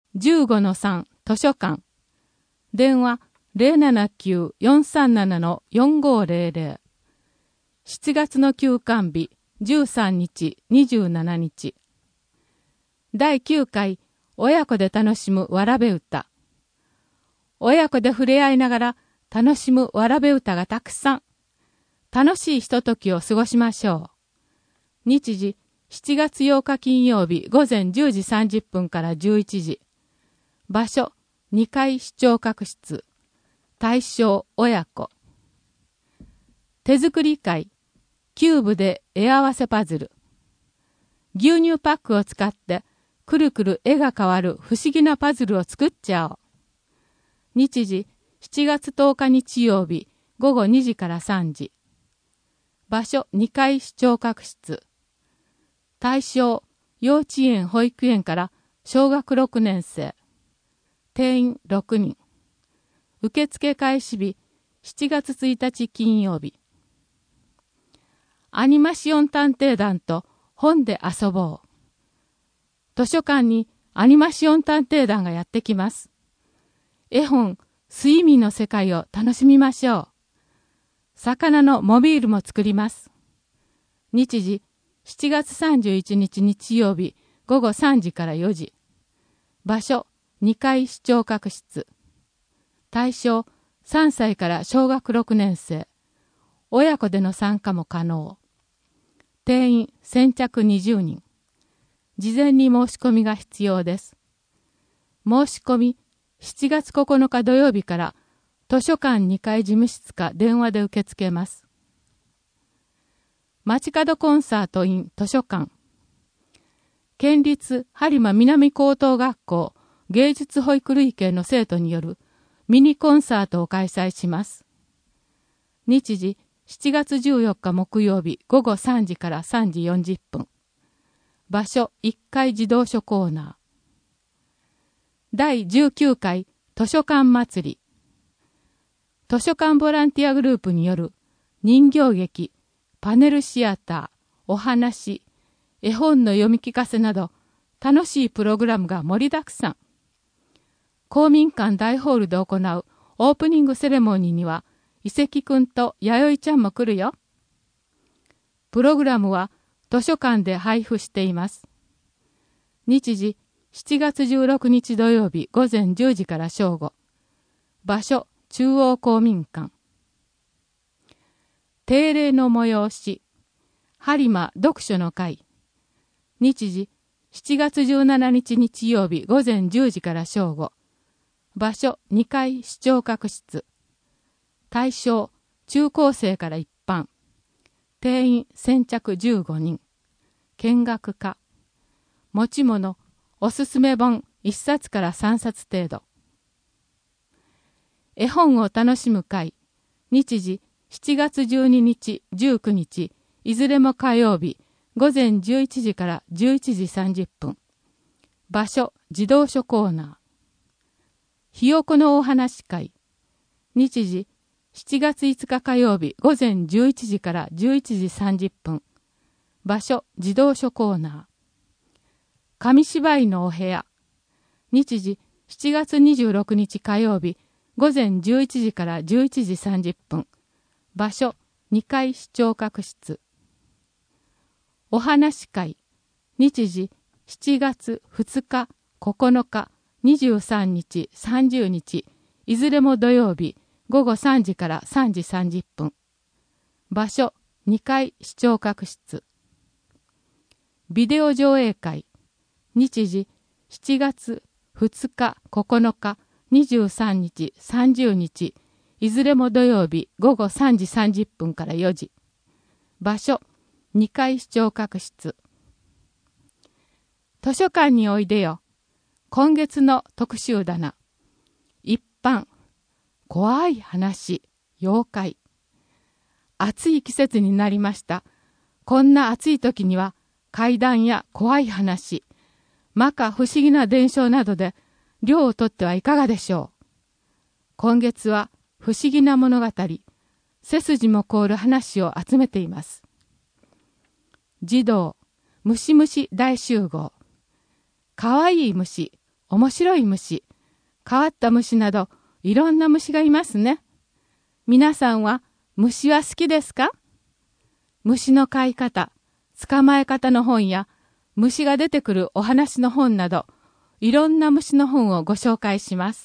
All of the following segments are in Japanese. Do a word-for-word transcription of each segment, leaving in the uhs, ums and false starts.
じゅうごのさん 図書館。電話 ゼロななきゅう よんさんなな よんごゼロゼロ。しちがつの休館日じゅうさんにち、にじゅうしちにち。だいきゅうかい親子で楽しむわらべ歌。親子で触れ合いながら楽しむわらべ歌がたくさん。楽しいひとときを過ごしましょう。日時しちがつようか金曜日午前じゅうじさんじゅっぷんからじゅういちじ。場所にかい視聴覚室。対象親子。手作り会。キューブで絵合わせパズル。牛乳パックを使ってくるくる絵が変わる不思議なパズルを作っちゃおう。日時しちがつとおか日曜日ごごにじからさんじ。場所にかい視聴覚室。対象幼稚園保育園から小学ろくねんせい。定員ろくにん。受付開始日しちがつついたち金曜日。アニマシオン探偵団と本で遊ぼう。図書館にアニマシオン探偵団がやってきます。絵本、睡眠の世界を楽しみましょう。魚のモビールも作ります。日時、しちがつさんじゅういちにち日曜日ごごさんじからよじ。場所、にかい視聴覚室。対象、さんさいから小学ろくねんせい。親子での参加も可能。定員先着にじゅうにん。事前に申し込みが必要です。申し込みしちがつここのか土曜日から図書館にかい事務室か電話で受け付けます。街角コンサート in 図書館。県立播磨南高等学校芸術保育類型の生徒によるミニコンサートを開催します。日時しちがつじゅうよっか木曜日ごごさんじからさんじよんじゅっぷん。場所いっかい児童書コーナー。だいじゅうきゅうかい図書館祭り。図書館ボランティアグループによる人形劇、パネルシアター、お話、絵本の読み聞かせなど楽しいプログラムが盛りだくさん。公民館大ホールで行うオープニングセレモニーには遺跡くんと弥生ちゃんも来るよ。プログラムは図書館で配布しています。日時しちがつじゅうろくにち土曜日ごぜんじゅうじから正午。場所中央公民館。定例の催し。播磨読書の会。日時しちがつじゅうしちにち日曜日ごぜんじゅうじから正午。場所にかい視聴覚室。対象中高生から一般。定員先着じゅうごにん。見学家。持ち物おすすめ本いっさつからさんさつ程度。絵本を楽しむ会。日時しちがつじゅうににちじゅうくにちいずれも火曜日ごぜんじゅういちじからじゅういちじさんじゅっぷん。場所児童書コーナー。ひよこのお話会。日時しちがついつか火曜日ごぜんじゅういちじからじゅういちじさんじゅっぷん。場所児童書コーナー。紙芝居のお部屋。日時しちがつにじゅうろくにち火曜日ごぜんじゅういちじからじゅういちじさんじゅっぷん。場所にかい視聴覚室。お話会。日時しちがつふつか、ここのか、にじゅうさんにち、さんじゅうにち、いずれも土曜日ごごさんじからさんじさんじゅっぷん。場所にかい視聴覚室。ビデオ上映会。日時しちがつふつか、ここのか、にじゅうさんにち、さんじゅうにち、いずれも土曜日ごごさんじさんじゅっぷんからよじ。場所にかい視聴覚室。図書館においでよ。今月の特集棚。一般。怖い話。妖怪。暑い季節になりました。こんな暑い時には怪談や怖い話、摩訶不思議な伝承などで涼をとってはいかがでしょう。今月は不思議な物語、背筋も凍る話を集めています。児童、虫虫大集合。かわいい虫、 面白い虫、変わった虫など、いろんな虫がいますね。皆さんは虫は好きですか？虫の飼い方、捕まえ方の本や、虫が出てくるお話の本など、いろんな虫の本をご紹介します。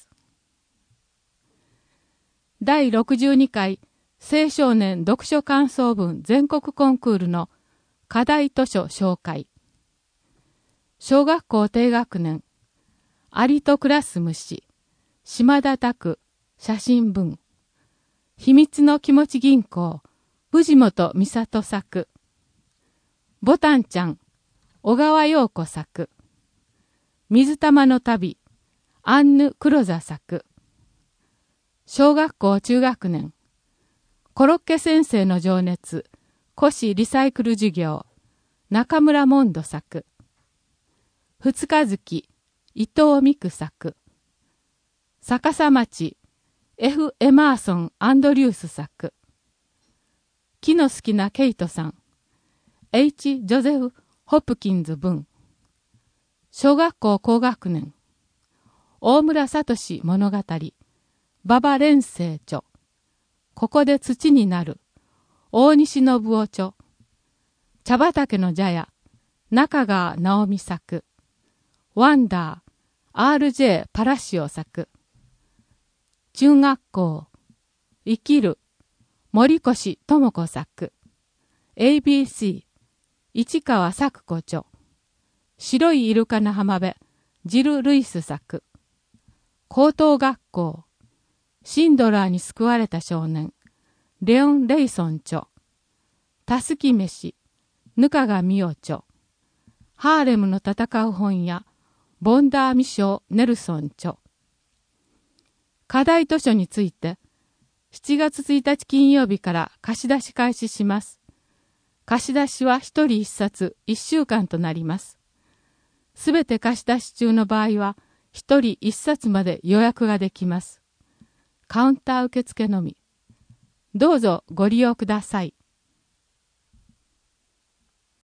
だいろくじゅうにかい青少年読書感想文全国コンクールの課題図書紹介。小学校低学年、アリと暮らす虫、島田拓写真文。秘密の気持ち銀行、藤本美里作。ボタンちゃん、小川陽子作。水玉の旅、アンヌ・クロザ作。小学校中学年、コロッケ先生の情熱、古紙リサイクル授業、中村モンド作。二日月、伊藤美久作。逆さ町、F. エマーソン・アンドリュース作。木の好きなケイトさん、H. ジョゼフ・ホプキンズ文。小学校高学年、大村聡物語、馬場蓮生著。ここで土になる、大西信夫著。茶畑の茶屋、中川直美作。ワンダー、アールジェー パラシオ作。中学校、生きる、森越智子作。エービーシー、市川作子著。白いイルカの浜辺、ジル・ルイス作。高等学校、シンドラーに救われた少年、レオン・レイソン著。たすき飯、ぬかがみお著。ハーレムの戦う本屋、ボンダー・ミショー・ネルソン著。課題図書について、しちがつついたち金曜日から貸し出し開始します。貸し出しは一人一冊一週間となります。すべて貸し出し中の場合は、一人一冊まで予約ができます。カウンター受付のみ。どうぞご利用ください。